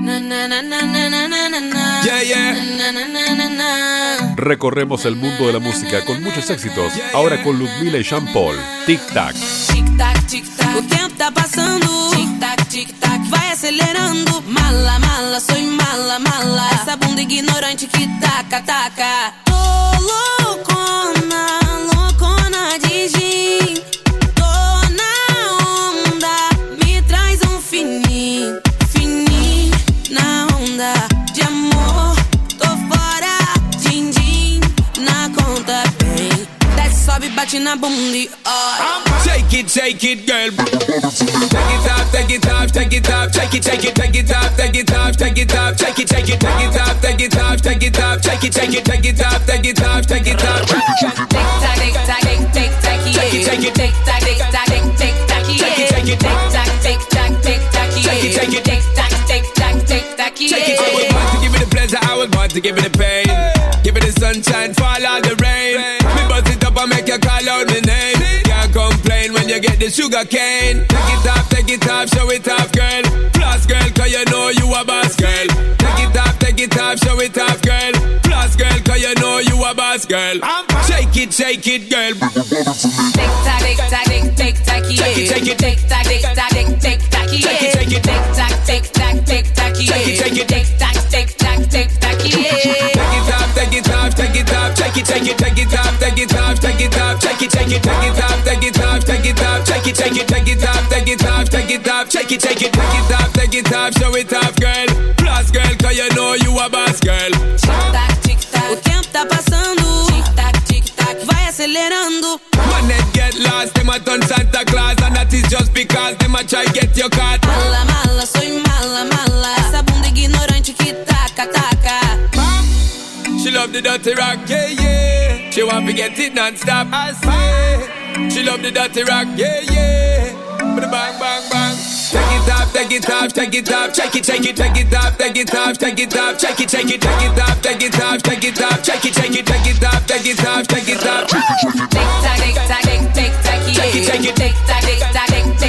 Yeah, yeah. Recorremos el mundo de la música con muchos éxitos. Ahora con Ludmilla y Sean Paul. Tic Tac. Tic tac, tic tac, o tempo tá passando. Tic tac, vai acelerando. Mala, mala, soy mala, mala. Essa bunda ignorante que taca, taca. Tô loucona, loucona de gin. Tô na onda, me traz fininho, fininho na onda de amor. Tô fora, din, din, na conta bem. Desce, sobe, bate na bunda e Shake it, girl. Take it off, take it off, take it off. Shake it, take it off, take it off, take it off. Shake it, take it off, take it off, take it off. Shake it, take it off, take it off, take it off. Tic tac, tic tac, tic tac, yeah. Tic tac, tic tac, tic tac, tic tac, yeah. Tic tac, tic tac, tic tac, yeah. Tic tac, tic tac, tic tac, yeah. I was born to give it the pleasure, I was born to give it the pain. Give it the sunshine, fall all the rain. Me bust it up and make you call out my name. Can't complain when you get the sugar cane. Take it off, show it off, girl. Plus, girl, cause you know you a boss, girl. Take it off, show it off, girl. Plus, girl, cause you know you a boss, girl. Shake it, girl. Tic tac, tic tac, tic tac, yeah. Tic tac, tic tac, tic tac, yeah. Tic tac, tic tac, tic tac, yeah. Tic tac, tic tac, tic tac, yeah. Take it off, take it off, take it off, take it off, take it off, take it off, take it off, take it off, take it off, take it off, take it off, take it off, take it off, take it off, show it off, girl. Plus, girl, cause you know you a boss, girl. Tic tac, tic tac, o tempo tá passando. Tic tac, vai acelerando. Man, they get lost, them a turn Santa Claus, and that is just because them a try get your card. Mala, mala, soy mala, mala. Essa bunda ignorante que taca, taca. She love the dirty rock, yeah, yeah. She want to get it non-stop, I say. She love the dirty rock, yeah, yeah. Bang, bang, bang. Take it off, take it off, take it off. Shake it, take it off, take it off, take it off. Shake it, take it off, take it off, take it off. Shake it, take it off, take it off, take it off. Tic tac, tic tac, tic tac, yeah. Tic tac, tic tac, tic tac,